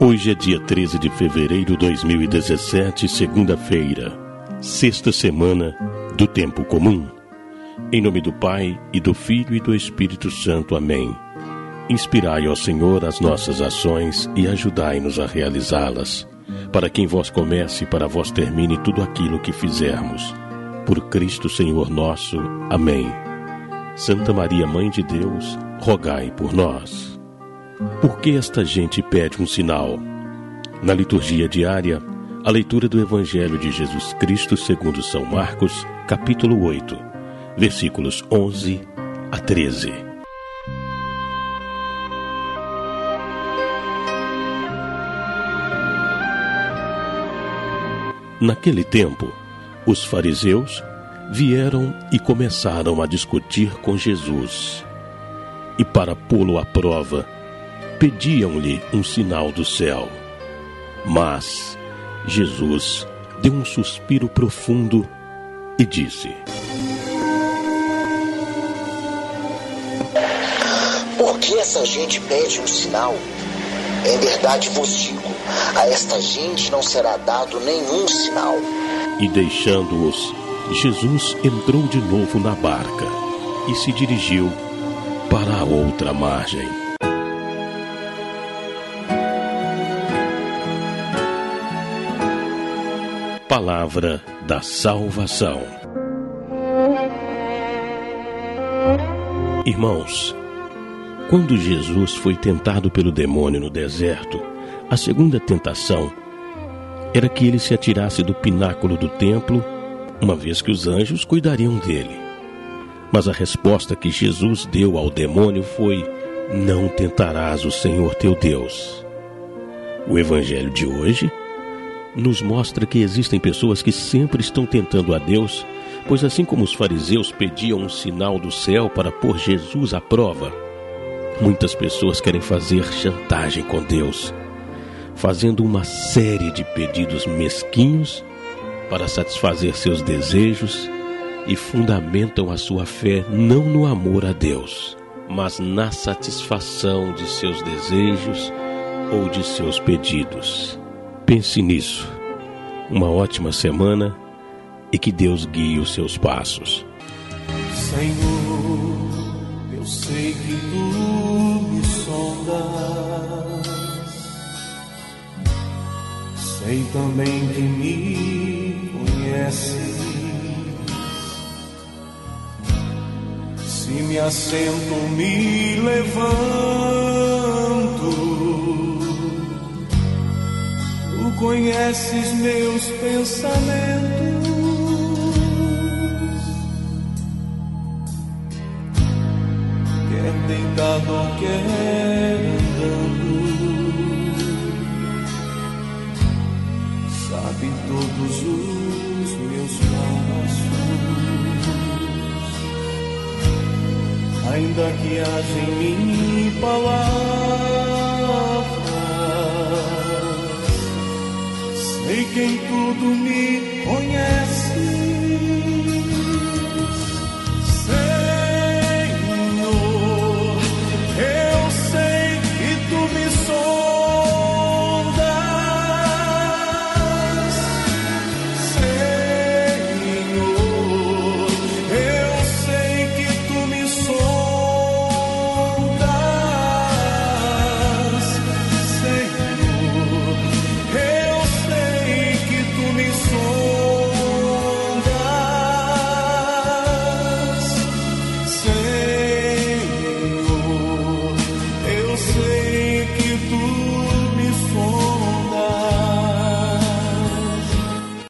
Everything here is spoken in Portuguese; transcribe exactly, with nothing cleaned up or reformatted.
Hoje é dia treze de fevereiro de dois mil e dezessete, segunda-feira, sexta semana do Tempo Comum. Em nome do Pai, e do Filho e do Espírito Santo. Amém. Inspirai, ó Senhor, as nossas ações e ajudai-nos a realizá-las, para que em vós comece e para vós termine tudo aquilo que fizermos. Por Cristo Senhor nosso. Amém. Santa Maria, Mãe de Deus, rogai por nós. Por que esta gente pede um sinal? Na liturgia diária, a leitura do Evangelho de Jesus Cristo segundo São Marcos, capítulo oito, versículos onze a treze. Naquele tempo, os fariseus vieram e começaram a discutir com Jesus. E para pô-lo à prova, pediam-lhe um sinal do céu. Mas Jesus deu um suspiro profundo e disse: Por que essa gente pede um sinal? Em verdade vos digo, a esta gente não será dado nenhum sinal. E deixando-os, Jesus entrou de novo na barca e se dirigiu para a outra margem. Palavra da salvação. Irmãos, quando Jesus foi tentado pelo demônio no deserto, a segunda tentação era que ele se atirasse do pináculo do templo, uma vez que os anjos cuidariam dele. Mas a resposta que Jesus deu ao demônio foi: não tentarás o Senhor teu Deus. O Evangelho de hoje nos mostra que existem pessoas que sempre estão tentando a Deus, pois assim como os fariseus pediam um sinal do céu para pôr Jesus à prova, muitas pessoas querem fazer chantagem com Deus, fazendo uma série de pedidos mesquinhos para satisfazer seus desejos e fundamentam a sua fé não no amor a Deus, mas na satisfação de seus desejos ou de seus pedidos. Pense nisso. Uma ótima semana e que Deus guie os seus passos. Senhor, eu sei que tu me sondas, sei também que me conheces. Se me assento, me levanto, tu conheces meus pensamentos. Quer deitado ou quer andando, sabe todos os meus passos. Ainda que haja em mim palavras, sei que em tudo me conheces.